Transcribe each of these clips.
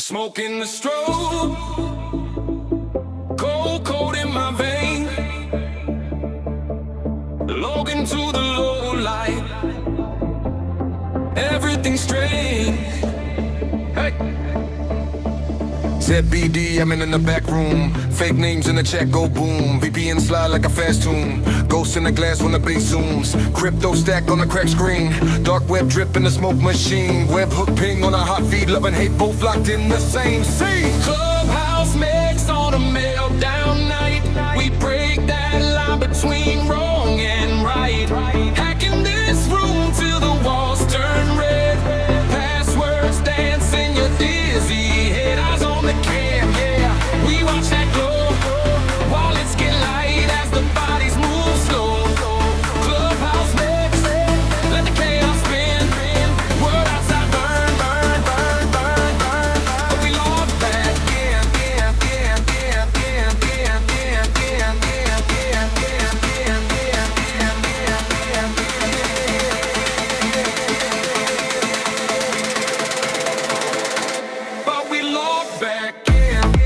Smoking the strobe, cold in my vein. Logan to the low light, everything's strange. Hey. ZBD, I'm in the back room. Fake names in the chat go boom. VPN slide like a fast tune. Ghost in the glass when the bass zooms. Crypto stack on the crack screen. Dark web drip in the smoke machine. Web hook ping on a hot feed. Love and hate both locked in the same scene. Clubhouse mix on a meltdown night. We break that line between wrong and right. Hacking this room till the walls turn red. Passwords dancing, you're dizzy. Head eyes on the cam, yeah. We watch that glow while it's get light as the bodies move slow. Clubhouse mix, let the chaos spin. Word outside burn, burn, burn, burn, burn. But we log back in, in, in, in, in, in, in, in, in, in, in, in. But we log back in.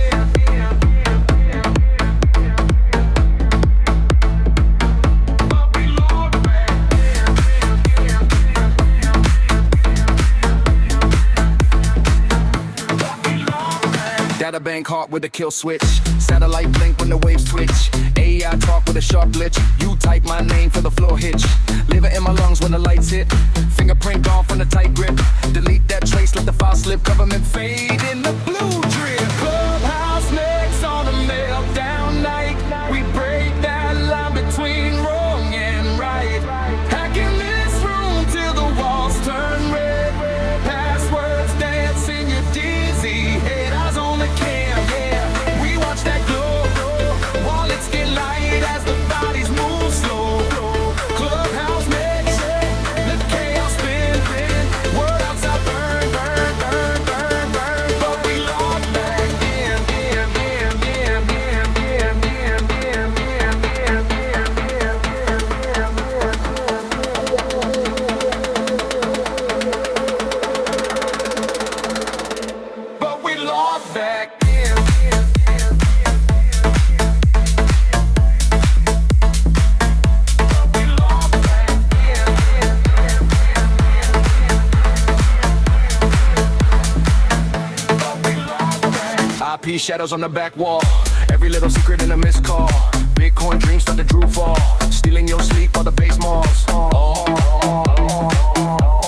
Data bank heart with a kill switch. Satellite blink when the waves twitch. AI talk with a sharp glitch. You type my name for the floor hitch. Liver in my lungs when the lights hit. Fingerprint gone from the tight grip. Delete that trace, let the file slip. Government fade in the blue drip. Clubhouse mix on a meltdown night. We break that line between wrong and right. Hacking this room till the walls turn red. Passwords dancing, you're dizzy. Head eyes on the cam, yeah. We watch that glow while it's get light as the bodies move slow. Clubhouse mix, let the chaos spin. Word outside burn, burn, burn, burn, burn. But we log back in, in, in, in, in, in, in, in, in. But we log back in. IP shadows on the back wall. Every little secret in a missed call. Bitcoin dreams start to drool fall. Stealing your sleep while the base malls. Oh.